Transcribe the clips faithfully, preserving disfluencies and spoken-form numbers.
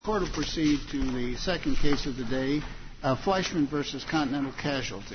Court will proceed to the second case of the day, uh, Fleischman versus Continental Casualty.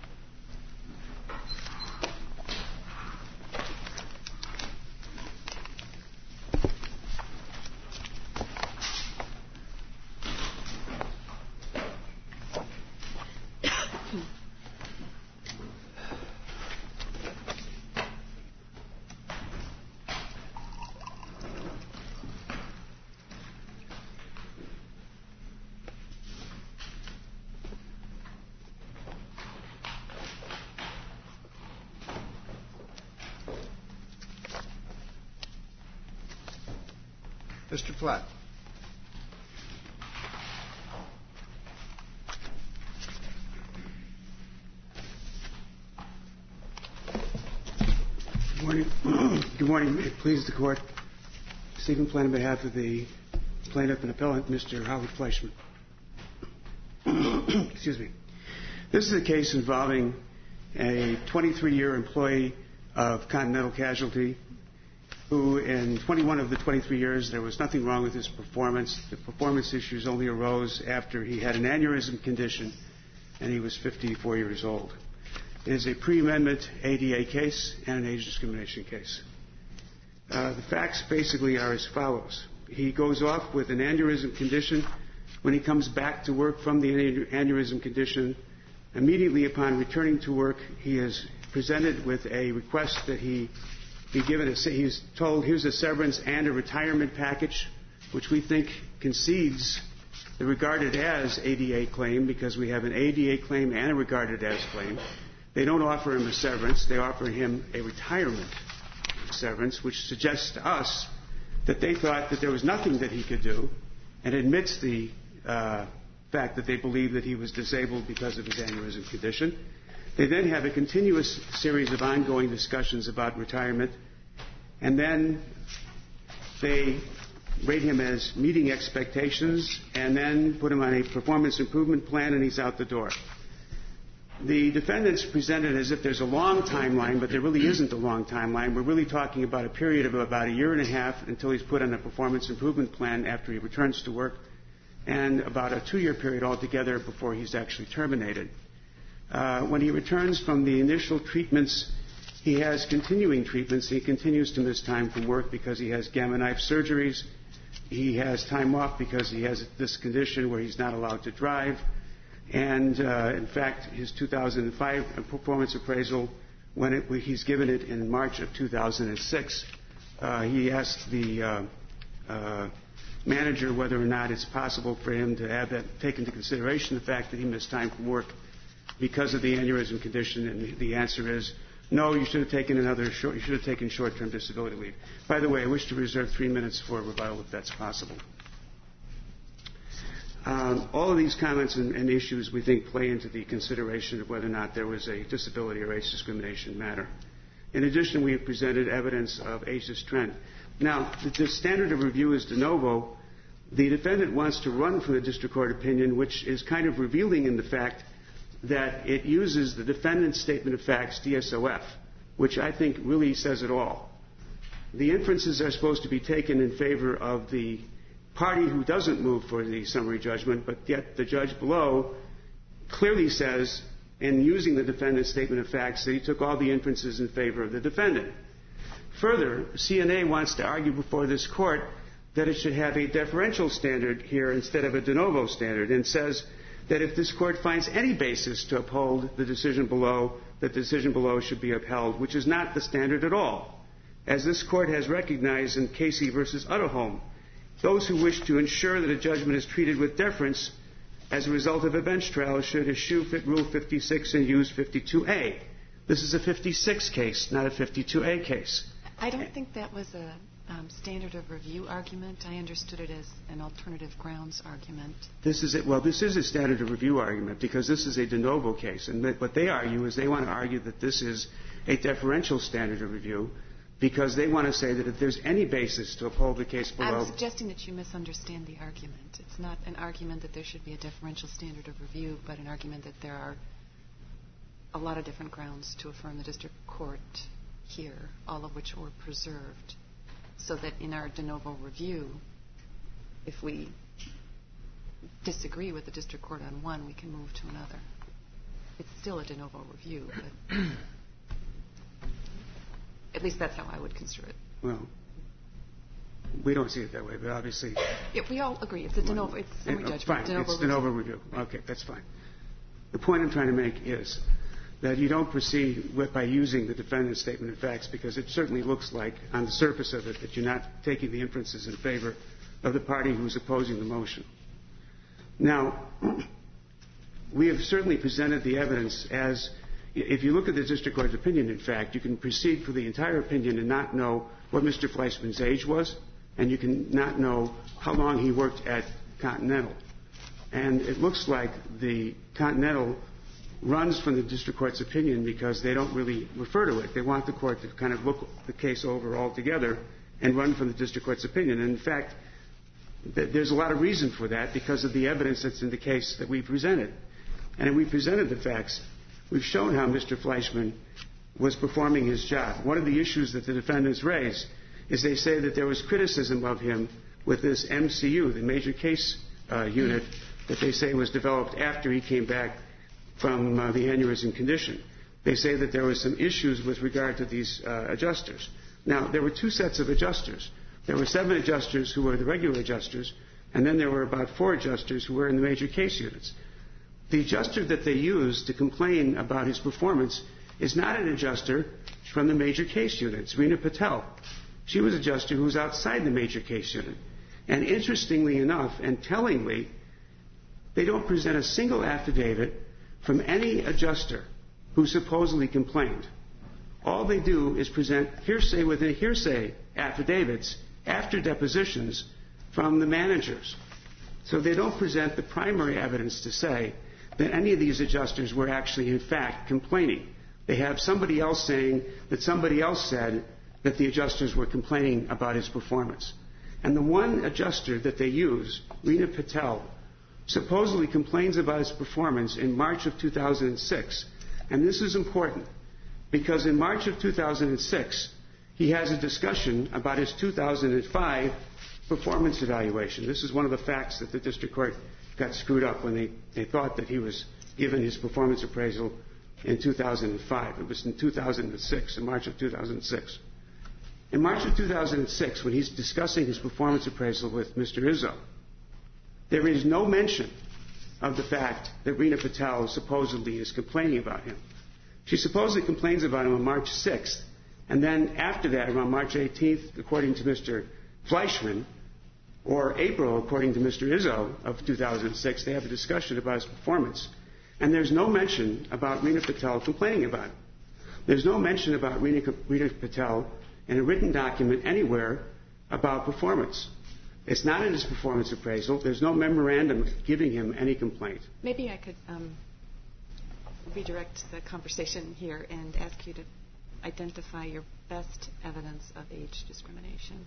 Mister Platt. Good morning. Good morning. May it please the Court. Stephen Platt on behalf of the plaintiff and appellant, Mister Howard Fleischman. Excuse me. This is a case involving a twenty-three-year employee of Continental Casualty who in twenty-one of the twenty-three years there was nothing wrong with his performance. The performance issues only arose after he had an aneurysm condition and he was fifty-four years old. It is a pre-amendment A D A case and an age discrimination case. Uh, the facts basically are as follows. He goes off with an aneurysm condition. When he comes back to work from the aneurysm condition, immediately upon returning to work, he is presented with a request that he be given a, he's told here's a severance and a retirement package, which we think concedes the regarded as A D A claim because we have an A D A claim and a regarded as claim. They don't offer him a severance. They offer him a retirement severance, which suggests to us that they thought that there was nothing that he could do and admits the uh, fact that they believe that he was disabled because of his aneurysm condition. They then have a continuous series of ongoing discussions about retirement, and then they rate him as meeting expectations and then put him on a performance improvement plan, and he's out the door. The defendants present it as if there's a long timeline, but there really isn't a long timeline. We're really talking about a period of about a year and a half until he's put on a performance improvement plan after he returns to work, and about a two-year period altogether before he's actually terminated. Uh, when he returns from the initial treatments, he has continuing treatments. He continues to miss time from work because he has gamma knife surgeries. He has time off because he has this condition where he's not allowed to drive. And, uh, in fact, his two thousand five performance appraisal, when it, he's given it in March of two thousand six, uh, he asked the uh, uh, manager whether or not it's possible for him to have that take into consideration the fact that he missed time from work because of the aneurysm condition, and the answer is no. You should have taken another short. You should have taken short-term disability leave. By the way, I wish to reserve three minutes for rebuttal if that's possible. Um, all of these comments and, and issues we think play into the consideration of whether or not there was a disability or age discrimination matter. In addition, we have presented evidence of ageist trend. Now, the, the standard of review is de novo. The defendant wants to run from the district court opinion, which is kind of revealing in the fact that it uses the defendant's statement of facts, D S O F, which I think really says it all. The inferences are supposed to be taken in favor of the party who doesn't move for the summary judgment, but yet the judge below clearly says, in using the defendant's statement of facts, that he took all the inferences in favor of the defendant. Further, C N A wants to argue before this court that it should have a deferential standard here instead of a de novo standard, and says that if this court finds any basis to uphold the decision below, the decision below should be upheld, which is not the standard at all. As this court has recognized in Casey versus Utterholm, those who wish to ensure that a judgment is treated with deference as a result of a bench trial should eschew Rule fifty-six and use fifty-two A. This is a fifty-six case, not a fifty-two A case. I don't think that was a um, standard of review argument. I understood it as an alternative grounds argument. This is it. Well, this is a standard of review argument because this is a de novo case. And what they argue is they want to argue that this is a deferential standard of review because they want to say that if there's any basis to uphold the case below. I'm suggesting that you misunderstand the argument. It's not an argument that there should be a deferential standard of review, but an argument that there are a lot of different grounds to affirm the district court here, all of which were preserved, so that in our de novo review, if we disagree with the district court on one, we can move to another. It's still a de novo review, but at least that's how I would construe it. Well, we don't see it that way, but obviously... Yeah, we all agree. It's a de novo. It's summary judgment. Fine, de novo it's de novo review. Okay, that's fine. The point I'm trying to make is that you don't proceed with, by using the defendant's statement of facts, because it certainly looks like, on the surface of it, that you're not taking the inferences in favor of the party who's opposing the motion. Now, we have certainly presented the evidence as, if you look at the district court's opinion, in fact, you can proceed for the entire opinion and not know what Mister Fleischman's age was, and you can not know how long he worked at Continental. And it looks like the Continental runs from the district court's opinion because they don't really refer to it. They want the court to kind of look the case over altogether and run from the district court's opinion. And in fact, th- there's a lot of reason for that because of the evidence that's in the case that we presented. And we presented the facts. We've shown how Mister Fleischman was performing his job. One of the issues that the defendants raise is they say that there was criticism of him with this M C U, the major case uh, unit, that they say was developed after he came back from uh, the aneurysm condition. They say that there was some issues with regard to these uh, adjusters. Now, there were two sets of adjusters. There were seven adjusters who were the regular adjusters, and then there were about four adjusters who were in the major case units. The adjuster that they used to complain about his performance is not an adjuster from the major case unit. It's Rina Patel. She was an adjuster who was outside the major case unit. And interestingly enough, and tellingly, they don't present a single affidavit from any adjuster who supposedly complained. All they do is present hearsay within hearsay affidavits after depositions from the managers. So they don't present the primary evidence to say that any of these adjusters were actually, in fact, complaining. They have somebody else saying that somebody else said that the adjusters were complaining about his performance. And the one adjuster that they use, Rina Patel, supposedly complains about his performance in March of two thousand six. And this is important because in March of two thousand six, he has a discussion about his two thousand five performance evaluation. This is one of the facts that the district court got screwed up when they, they thought that he was given his performance appraisal in two thousand five. It was in two thousand six, in March of two thousand six. In March of two thousand six, when he's discussing his performance appraisal with Mister Izzo, there is no mention of the fact that Rina Patel supposedly is complaining about him. She supposedly complains about him on March sixth, and then after that, around March eighteenth, according to Mister Fleischman, or April, according to Mister Izzo of two thousand six, they have a discussion about his performance. And there's no mention about Rina Patel complaining about him. There's no mention about Rina, Rina Patel in a written document anywhere about performance. It's not in his performance appraisal. There's no memorandum giving him any complaint. Maybe I could um, redirect the conversation here and ask you to identify your best evidence of age discrimination.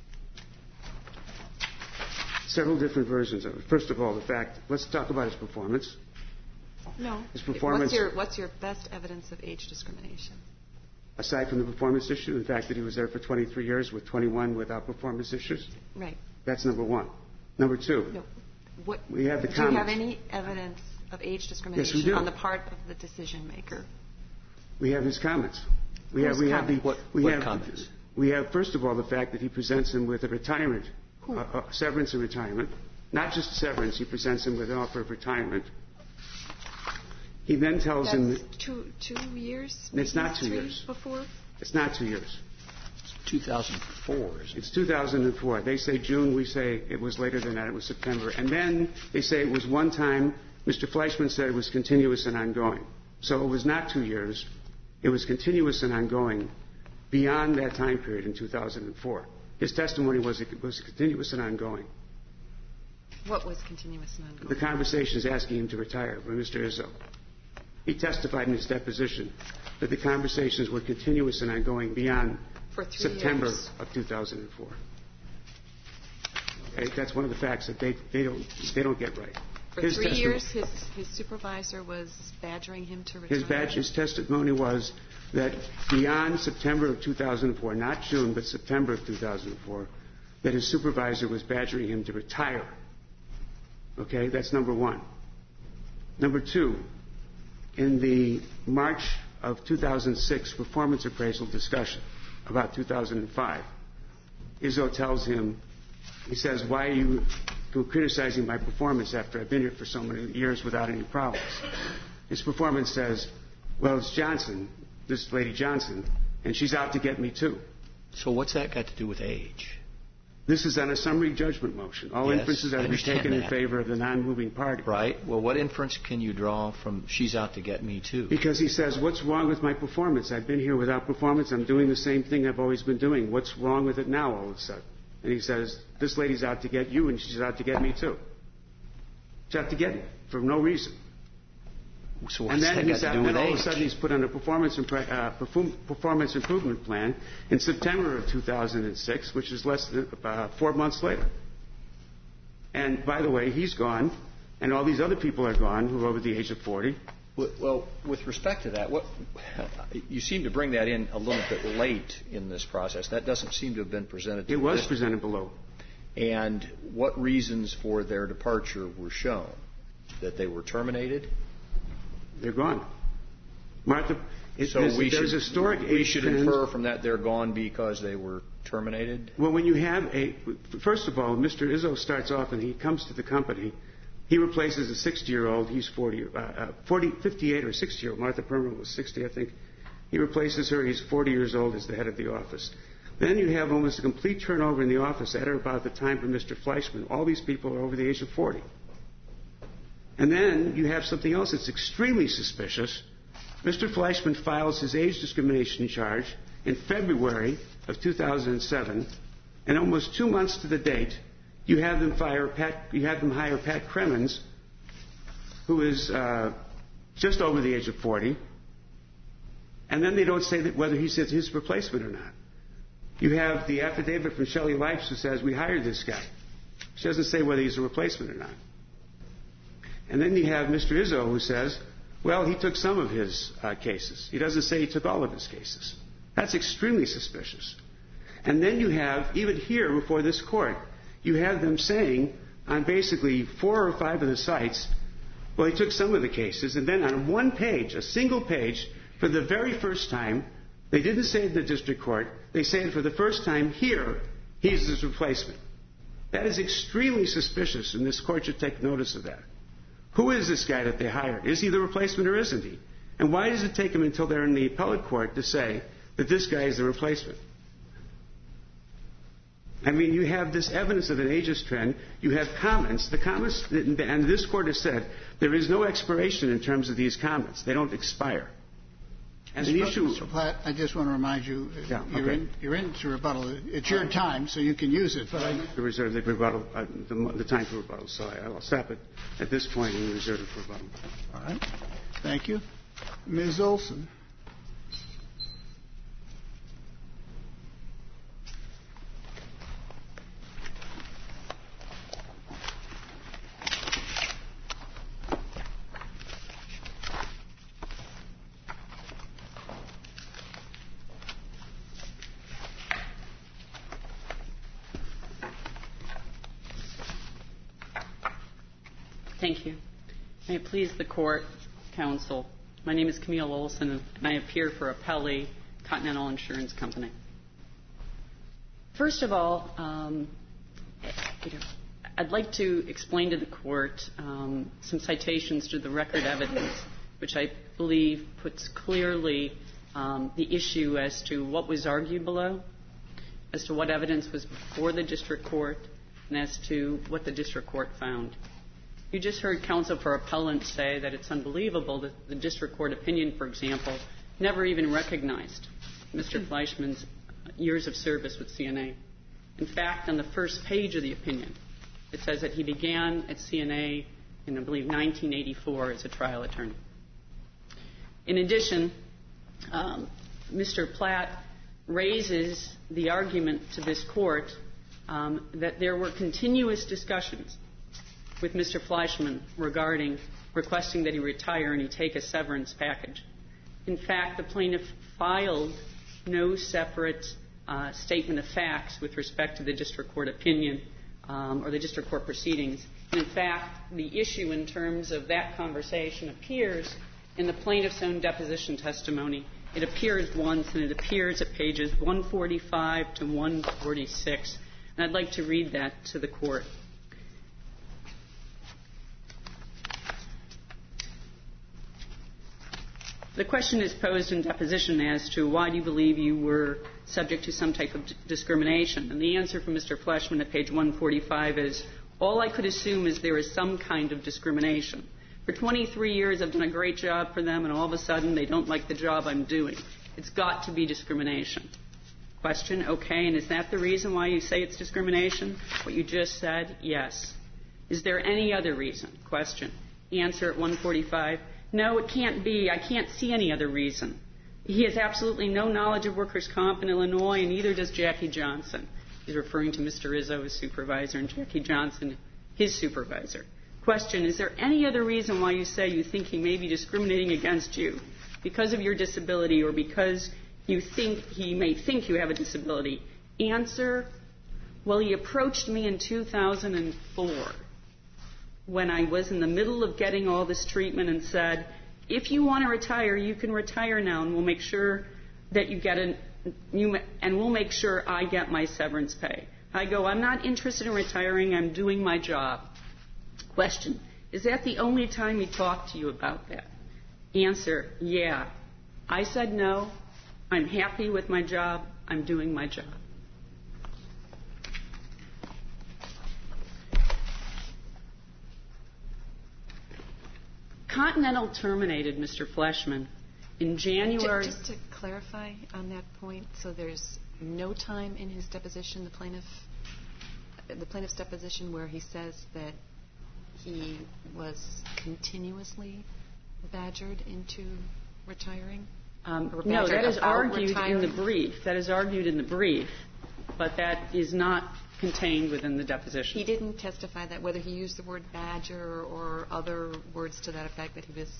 Several different versions of it. First of all, the fact, let's talk about his performance. No. His performance. What's your, what's your best evidence of age discrimination? Aside from the performance issue, the fact that he was there for twenty-three years with twenty-one without performance issues. Right. That's number one. Number two, no. What, we have the do comments. you have any evidence of age discrimination yes, we do. on the part of the decision maker? We have his comments. We Whose have we comments? have the what, we what have, comments? We have first of all the fact that he presents him with a retirement, Who? a, a severance and retirement. Not just severance, he presents him with an offer of retirement. He then tells That's him that two two years. It's not two three years. Before. It's not two years. two thousand four, isn't it? It's two thousand four. They say June. We say it was later than that. It was September. And then they say it was one time. Mister Fleischman said it was continuous and ongoing. So it was not two years. It was continuous and ongoing beyond that time period in two thousand four. His testimony was it was continuous and ongoing. What was continuous and ongoing? The conversations asking him to retire by Mister Izzo. He testified in his deposition that the conversations were continuous and ongoing beyond For three September years. of two thousand four. Okay, that's one of the facts that they, they don't they don't get right. For his three testi- years, his, his supervisor was badgering him to retire. His badge, his testimony was that beyond September of two thousand four, not June, but September of two thousand four, that his supervisor was badgering him to retire. Okay, that's number one. Number two, in the March of two thousand six performance appraisal discussion about two thousand five, Izzo tells him, he says, why are you criticizing my performance after I've been here for so many years without any problems? His performance says, well, it's Johnson, this lady Johnson, and she's out to get me too. So what's that got to do with age? This is on a summary judgment motion. All Yes, inferences I are to be understand taken in that. favor of the non-moving party. Right. Well, what inference can you draw from she's out to get me too? Because he says, what's wrong with my performance? I've been here without performance. I'm doing the same thing I've always been doing. What's wrong with it now all of a sudden? And he says, this lady's out to get you and she's out to get me too. She's out to get me for no reason. So what's And then, that he's got out, to do then with all age? of a sudden he's put on a performance, impre- uh, perform- performance improvement plan in September of two thousand six, which is less than uh, four months later. And by the way, he's gone, and all these other people are gone who are over the age of forty. Well, with respect to that, what you seem to bring that in a little bit late in this process. That doesn't seem to have been presented to It the was district. presented below. And what reasons for their departure were shown? That they were terminated? They're gone. Martha, it, So there's, we there's should, historic we age should trends. infer from that they're gone because they were terminated? Well, when you have a, first of all, Mister Izzo starts off and he comes to the company. He replaces a sixty-year-old. He's forty, uh, uh, forty, fifty-eight or sixty-year-old. Martha Perman was sixty, I think. He replaces her. He's forty years old as the head of the office. Then you have almost a complete turnover in the office at or about the time for Mister Fleischman. All these people are over the age of forty. And then you have something else that's extremely suspicious. Mister Fleischman files his age discrimination charge in February of two thousand seven, and almost two months to the date, you have them fire Pat. You have them hire Pat Kremens, who is uh, just over the age of forty, and then they don't say that whether he's his replacement or not. You have the affidavit from Shelley Leipz who says we hired this guy. She doesn't say whether he's a replacement or not. And then you have Mister Izzo who says, well, he took some of his uh, cases. He doesn't say he took all of his cases. That's extremely suspicious. And then you have, even here before this court, you have them saying on basically four or five of the sites, well, he took some of the cases, and then on one page, a single page, for the very first time, they didn't say it in the district court, they say it for the first time here, he's his replacement. That is extremely suspicious, and this court should take notice of that. Who is this guy that they hired? Is he the replacement or isn't he? And why does it take them until they're in the appellate court to say that this guy is the replacement? I mean, you have this evidence of an ageist trend. You have comments. The comments, and this court has said, there is no expiration in terms of these comments. They don't expire. And the issue, Mister Platt, I just want to remind you, Yeah, you're, okay. in, you're into rebuttal. It's your time, so you can use it. But I, to reserve the rebuttal, uh, the, the time for rebuttal. So I, I'll stop it at this point and reserve it for rebuttal. all right. Thank you. Miz Olson. Thank you. May it please the court, counsel. My name is Camille Olson, and I appear for Appellee Continental Insurance Company. First of all, um, you know, I'd like to explain to the court um, some citations to the record evidence, which I believe puts clearly um, the issue as to what was argued below, as to what evidence was before the district court, and as to what the district court found. You just heard counsel for appellant say that it's unbelievable that the district court opinion, for example, never even recognized Mister Fleischman's years of service with C N A. In fact, on the first page of the opinion, it says that he began at C N A in, I believe, nineteen eighty-four as a trial attorney. In addition, um, Mister Platt raises the argument to this court um, that there were continuous discussions with Mister Fleischman regarding requesting that he retire and he take a severance package. In fact, the plaintiff filed no separate uh, statement of facts with respect to the district court opinion um, or the district court proceedings In fact, the issue in terms of that conversation appears in the plaintiff's own deposition testimony. It appears once, and it appears at pages one forty-five to one forty-six. And I'd like to read that to the Court. The question is posed in deposition as to why do you believe you were subject to some type of d- discrimination? And the answer from Mister Fleshman at page one forty-five is, all I could assume is there is some kind of discrimination. For twenty-three years, I've done a great job for them, and all of a sudden they don't like the job I'm doing. It's got to be discrimination. Question, okay, and is that the reason why you say it's discrimination? What you just said, yes. Is there any other reason? Question. Answer at one forty-five, no, it can't be. I can't see any other reason. He has absolutely no knowledge of workers' comp in Illinois, and neither does Jackie Johnson. He's referring to Mister Izzo, his supervisor, and Jackie Johnson, his supervisor. Question, is there any other reason why you say you think he may be discriminating against you? Because of your disability or because you think he may think you have a disability? Answer, well, he approached me in two thousand four when I was in the middle of getting all this treatment and said, if you want to retire, you can retire now, and we'll make sure that you get an, you, and we'll make sure I get my severance pay. I go, I'm not interested in retiring. I'm doing my job. Question, is that the only time he talked to you about that? Answer, yeah. I said no. I'm happy with my job. I'm doing my job. Continental terminated Mister Fleshman in January. Just to clarify on that point, so there's no time in his deposition, the plaintiff, the plaintiff's deposition, where he says that he was continuously badgered into retiring? Um, no, that is argued retiring? in the brief. That is argued in the brief, but that is not contained within the deposition. He didn't testify that, whether he used the word badger or other words to that effect, that he was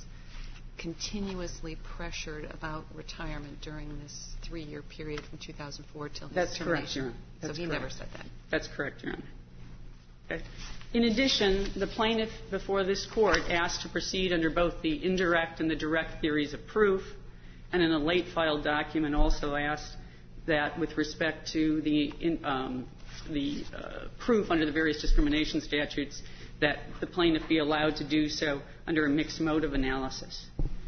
continuously pressured about retirement during this three-year period from two thousand four till his That's termination. Correct, Your Honor. That's so he correct. never said that. That's correct, Your Honor. Okay. In addition, the plaintiff before this Court asked to proceed under both the indirect and the direct theories of proof, and in a late filed document also asked that with respect to the in, um, the uh, proof under the various discrimination statutes that the plaintiff be allowed to do so under a mixed motive analysis.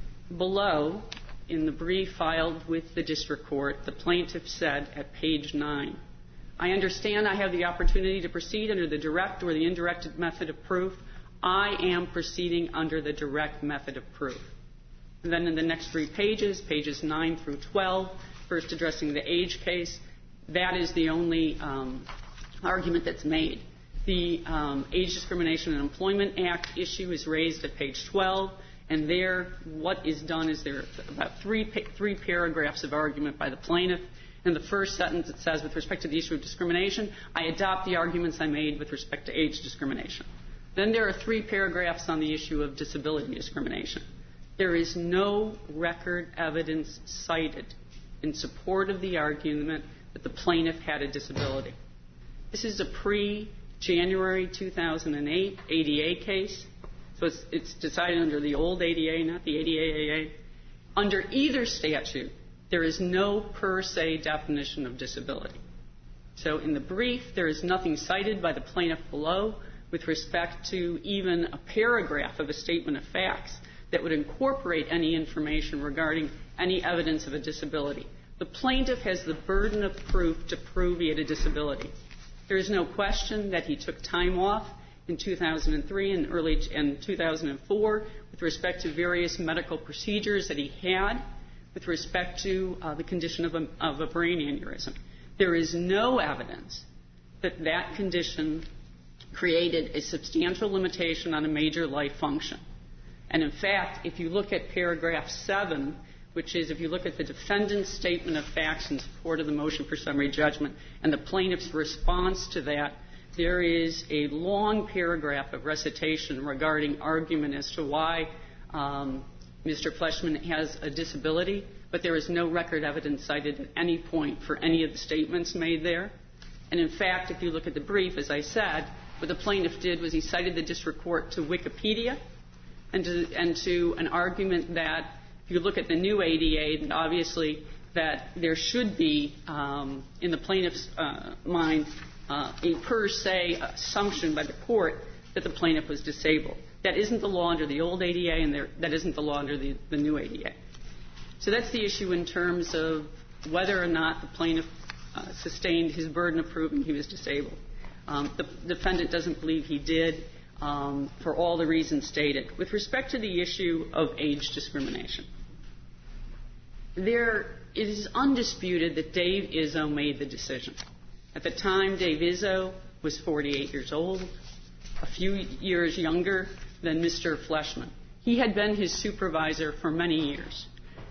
Below, in the brief filed with the district court, the plaintiff said at page nine, I understand I have the opportunity to proceed under the direct or the indirect method of proof. I am proceeding under the direct method of proof. And then in the next three pages, pages nine through twelve, first addressing the age case, that is the only um, argument that's made. The um, Age Discrimination and Employment Act issue is raised at page twelve, and there what is done is there are about three, pa- three paragraphs of argument by the plaintiff. In the first sentence, it says, with respect to the issue of discrimination, I adopt the arguments I made with respect to age discrimination. Then there are three paragraphs on the issue of disability discrimination. There is no record evidence cited in support of the argument that the plaintiff had a disability. This is a pre-January two thousand eight A D A case, so it's, it's decided under the old A D A, not the A D A A A. Under either statute, there is no per se definition of disability. So in the brief, there is nothing cited by the plaintiff below with respect to even a paragraph of a statement of facts that would incorporate any information regarding any evidence of a disability. The plaintiff has the burden of proof to prove he had a disability. There is no question that he took time off in two thousand three and early in two thousand four with respect to various medical procedures that he had with respect to uh, the condition of a, of a brain aneurysm. There is no evidence that that condition created a substantial limitation on a major life function. And in fact, if you look at paragraph seven, which is if you look at the defendant's statement of facts in support of the motion for summary judgment and the plaintiff's response to that, there is a long paragraph of recitation regarding argument as to why um, Mister Fleshman has a disability, but there is no record evidence cited at any point for any of the statements made there. And in fact, if you look at the brief, as I said, What the plaintiff did was he cited the district court to Wikipedia and to, and to an argument that if you look at the new A D A, that obviously that there should be, um, in the plaintiff's uh, mind, uh, a per se assumption by the court that the plaintiff was disabled. That isn't the law under the old A D A, and there, that isn't the law under the, the new A D A. So that's the issue in terms of whether or not the plaintiff uh, sustained his burden of proving he was disabled. Um, the defendant doesn't believe he did um, for all the reasons stated. With respect to the issue of age discrimination, there it is undisputed that Dave Izzo made the decision. At the time, Dave Izzo was forty-eight years old, a few years younger than Mister Fleshman. He had been his supervisor for many years.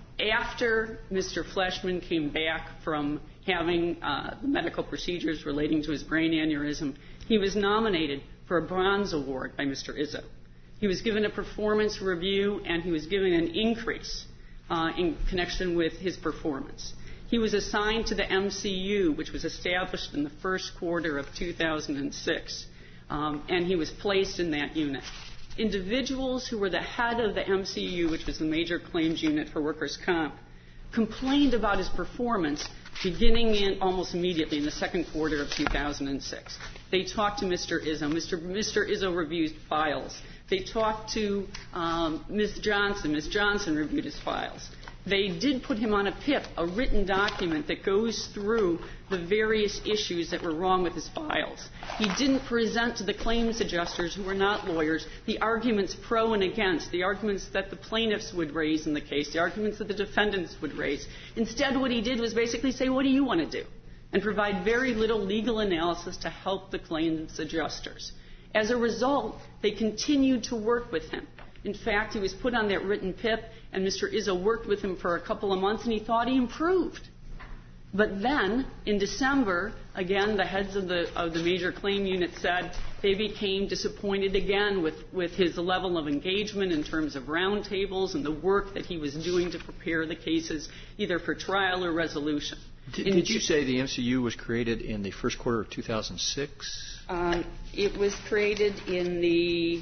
After Mister Fleshman came back from having uh, the medical procedures relating to his brain aneurysm, he was nominated for a bronze award by Mister Izzo. He was given a performance review, and he was given an increase uh, in connection with his performance. He was assigned to the M C U, which was established in the first quarter of two thousand six, um, and he was placed in that unit. Individuals who were the head of the M C U, which was the major claims unit for workers' comp, complained about his performance beginning in almost immediately in the second quarter of two thousand six. They talked to Mister Izzo. Mister Mister Izzo reviewed files. They talked to um, Miz Johnson. Miz Johnson reviewed his files. They did put him on a P I P, a written document that goes through the various issues that were wrong with his files. He didn't present to the claims adjusters, who were not lawyers, the arguments pro and against, the arguments that the plaintiffs would raise in the case, the arguments that the defendants would raise. Instead, what he did was basically say, what do you want to do? And provide very little legal analysis to help the claims adjusters. As a result, they continued to work with him. In fact, he was put on that written P I P, and Mister Izzo worked with him for a couple of months, and he thought he improved. But then, in December, again, the heads of the, of the major claim unit said they became disappointed again with, with his level of engagement in terms of roundtables and the work that he was doing to prepare the cases, either for trial or resolution. Did, did you say the M C U was created in the first quarter of two thousand six? Um, it was created in the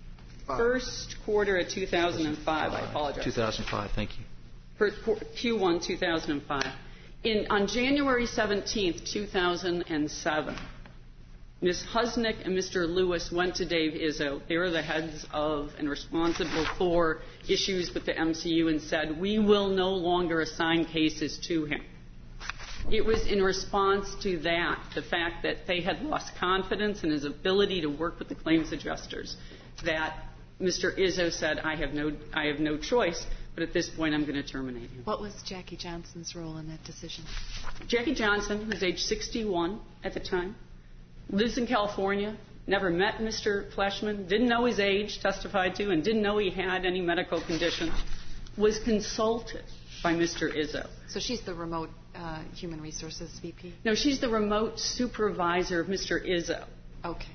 first quarter of two thousand five. I apologize. two thousand five, thank you. For Q one two thousand five. In, on January seventeenth, two thousand seven, Miz Husnick and Mister Lewis went to Dave Izzo. They were the heads of and responsible for issues with the M C U, and said, we will no longer assign cases to him. It was in response to that, the fact that they had lost confidence in his ability to work with the claims adjusters, that Mister Izzo said, I have no, I have no choice, but at this point I'm going to terminate him. What was Jackie Johnson's role in that decision? Jackie Johnson was age sixty-one at the time, lives in California, never met Mister Fleshman, didn't know his age, testified to, and didn't know he had any medical conditions, was consulted by Mister Izzo. So she's the remote uh, human resources V P? No, she's the remote supervisor of Mister Izzo. Okay.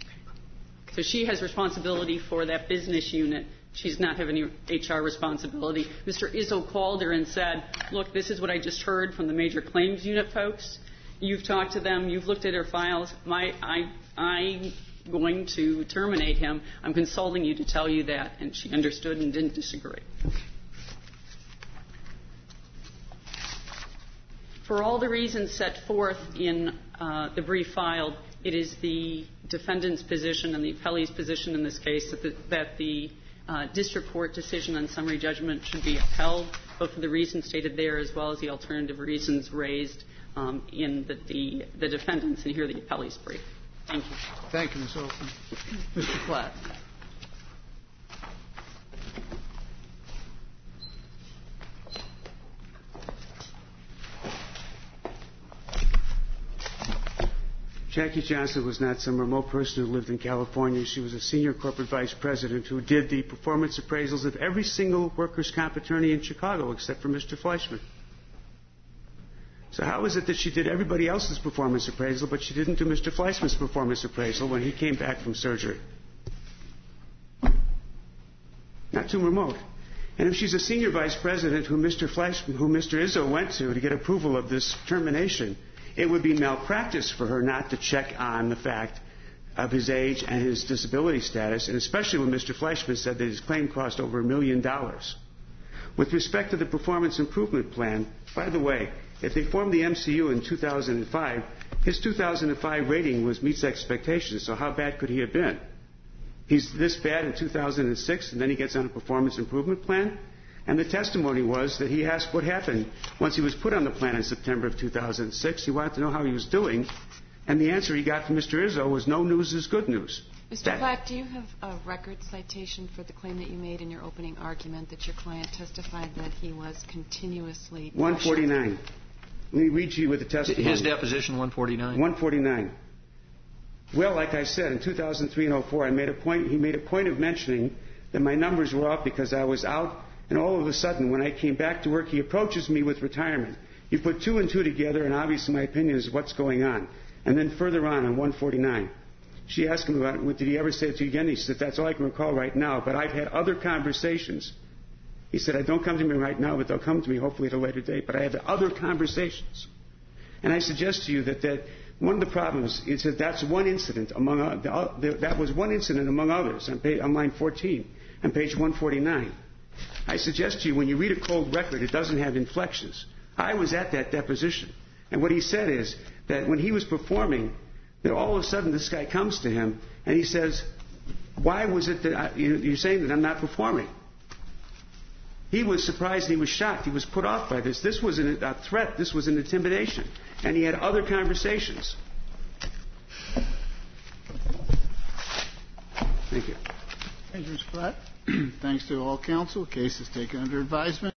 So she has responsibility for that business unit. She's not having any H R responsibility. Mister Izzo called her and said, look, this is what I just heard from the major claims unit folks. You've talked to them. You've looked at their files. My, I, I'm going to terminate him. I'm consulting you to tell you that. And she understood and didn't disagree. For all the reasons set forth in uh, the brief filed, it is the defendant's position and the appellee's position in this case that the, that the uh, district court decision on summary judgment should be upheld, both for the reasons stated there as well as the alternative reasons raised um, in the, the, the defendant's and here the appellee's brief. Thank you. Thank you, Miz Olson. Mister Platt. Jackie Johnson was not some remote person who lived in California. She was a senior corporate vice president who did the performance appraisals of every single workers' comp attorney in Chicago except for Mister Fleshman. So how is it that she did everybody else's performance appraisal, but she didn't do Mister Fleshman's performance appraisal when he came back from surgery? Not too remote. And if she's a senior vice president who Mister Fleshman, who Mister Izzo went to to get approval of this termination, it would be malpractice for her not to check on the fact of his age and his disability status, and especially when Mister Fleischman said that his claim cost over a million dollars. With respect to the performance improvement plan, by the way, if they formed the M C U in two thousand five, his two thousand five rating was meets expectations, so how bad could he have been? He's this bad in two thousand six, and then he gets on a performance improvement plan? And the testimony was that he asked what happened once he was put on the plan in September of two thousand six. He wanted to know how he was doing, and the answer he got from Mister Izzo was no news is good news. Mister That, Black, do you have a record citation for the claim that you made in your opening argument that your client testified that he was continuously one forty-nine. Let me read to you with the testimony. His deposition, one forty-nine? one forty-nine. Well, like I said, in two thousand three and oh four, I made a point, he made a point of mentioning that my numbers were up because I was out, and all of a sudden, when I came back to work, he approaches me with retirement. You put two and two together, and obviously my opinion is what's going on. And then further on, on one forty-nine, she asked him about, did he ever say it to you again? He said, that's all I can recall right now, but I've had other conversations. He said, I don't come to me right now, but they'll come to me hopefully at a later date, but I have other conversations. And I suggest to you that, that one of the problems is that that's one incident among, uh, that was one incident among others on, page, on line fourteen, on page one forty-nine. I suggest to you, when you read a cold record, it doesn't have inflections. I was at that deposition, and what he said is that when he was performing, that all of a sudden this guy comes to him and he says, why was it that I, you're saying that I'm not performing? He was surprised and he was shocked. He was put off by this. This was an, a threat. This was an intimidation. And he had other conversations. Thank you. Thank you, Mister Platt. Thanks to all counsel. The case is taken under advisement.